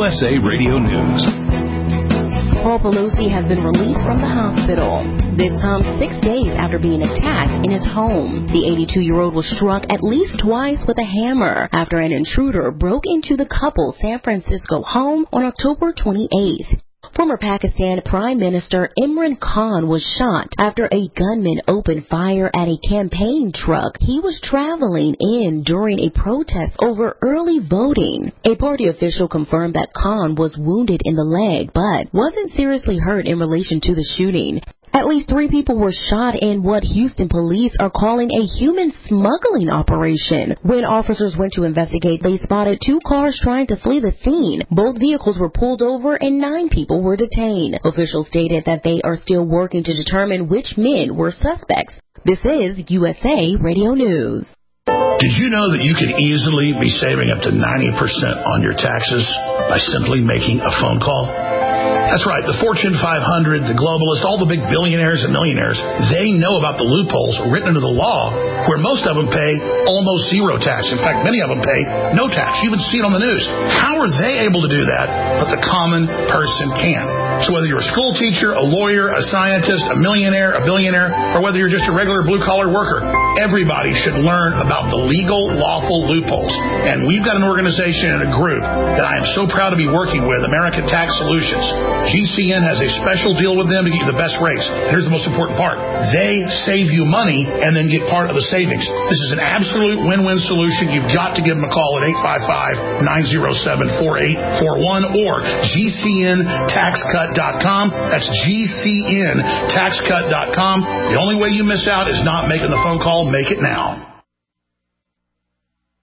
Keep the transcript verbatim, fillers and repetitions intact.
U S A Radio News. Paul Pelosi has been released from the hospital. This comes six days after being attacked in his home. The eighty-two-year-old was struck at least twice with a hammer after an intruder broke into the couple's San Francisco home on October twenty-eighth. Former Pakistan Prime Minister Imran Khan was shot after a gunman opened fire at a campaign truck he was traveling in during a protest over early voting. A party official confirmed that Khan was wounded in the leg but wasn't seriously hurt in relation to the shooting. At least three people were shot in what Houston police are calling a human smuggling operation. When officers went to investigate, they spotted two cars trying to flee the scene. Both vehicles were pulled over and nine people were detained. Officials stated that they are still working to determine which men were suspects. This is U S A Radio News. Did you know that you could easily be saving up to ninety percent on your taxes by simply making a phone call? That's right. The Fortune five hundred, the globalists, all the big billionaires and millionaires, they know about the loopholes written into the law where most of them pay almost zero tax. In fact, many of them pay no tax. You even see it on the news. How are they able to do that, but the common person can? So whether you're a school teacher, a lawyer, a scientist, a millionaire, a billionaire, or whether you're just a regular blue-collar worker, everybody should learn about the legal, lawful loopholes. And we've got an organization and a group that I am so proud to be working with, American Tax Solutions. G C N has a special deal with them to get you the best rates. Here's the most important part. They save you money and then get part of the savings. This is an absolute win-win solution. You've got to give them a call at eight five five, nine oh seven, four eight four one or G C N tax cut dot com. That's G C N tax cut dot com. The only way you miss out is not making the phone call. Make it now.